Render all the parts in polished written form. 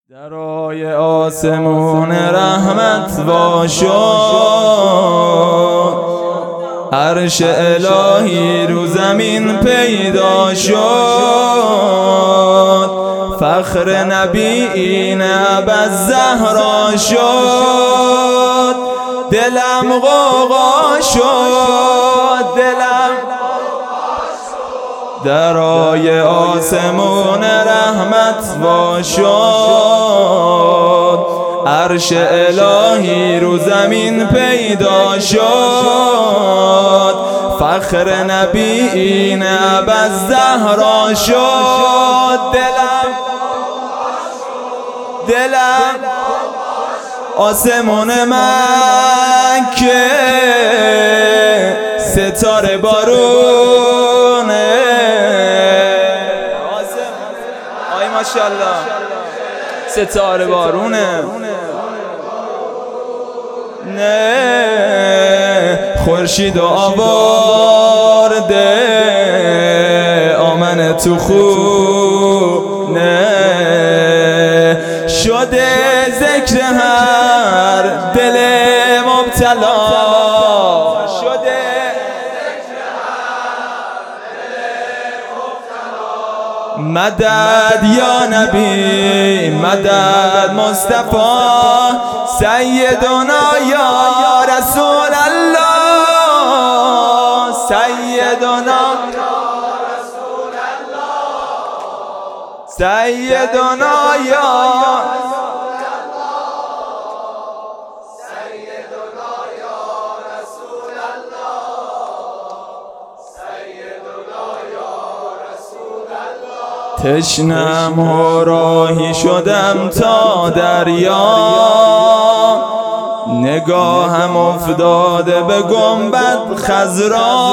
درای آسمون رحمت وا شد، عرش الهی رو زمین پیدا شد، فخر نبیین ابوالزهرا شد، دلم غوغا شد، درای آسمون رحمت وا شد، عرش الهی رو زمین پیدا شد، فخر نبیین ابوالزهرا شد، دلم آسمون مکه ستاره بارونه، آی ماشاءالله ستاره بارونه، نه خورشید آورده آمن تو خونه، شده ذکر هر دل مبتلا، شده مدد یا نبی مدد مصطفی سیدنا یا رسول الله، سیدنا یا تشنم و راهی شدم تا دریا، نگاهم افتاده به گنبد خضرا،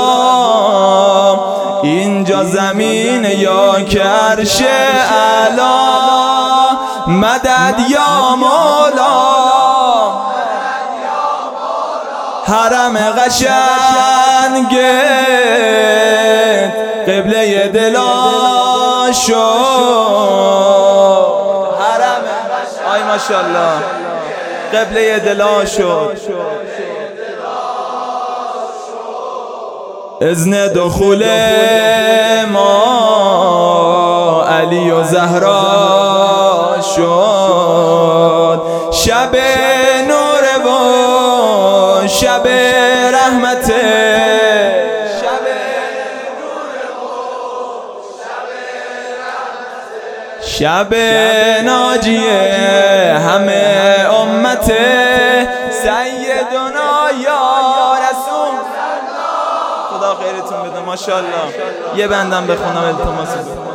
اینجا زمین یا که عرش اعلی، مدد یا مولا، حرم قشنگ قبله دلا شد، حرم آی ماشاءالله قبله دلا شد، اذن دخول ما علی و زهرا شد، شب نور و شب رحمت، شب ناجیه همه امت سیدنا یا رسول خدا خیرتون بده ماشاءالله. یه بندم بخونم التماس بکنم.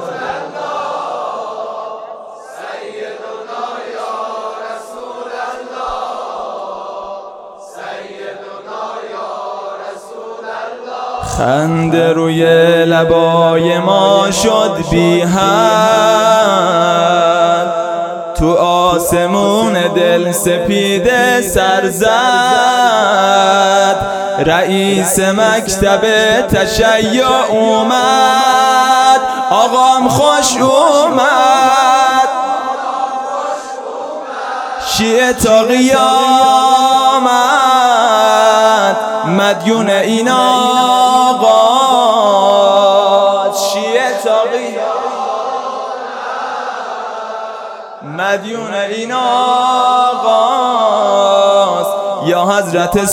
خنده روی لبای ما شد بی حد، تو آسمون دل سپیده سر زد، رئیس مکتب تشیع اومد، آقام خوش اومد، شیعه تا قیامت مدیون این آقا، شیعه تا مدیون این آقاست، یا حضرت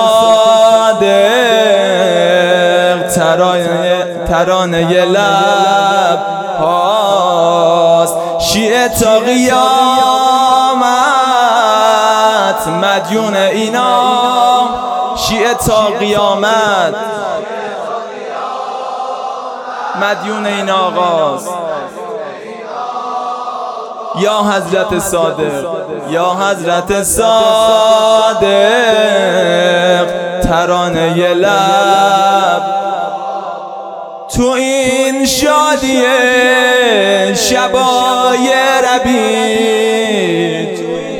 صادق ترانه لب هاست، شیعه تا قیامت مدیون اینا، شیعه تا قیامت مدیون این آقاست، یا حضرت صادق یا حضرت صادق ترانه لب، تو این شادی شبای ربیع،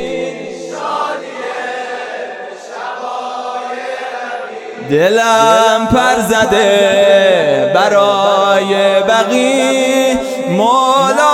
دلم پر زده برای بقی مولا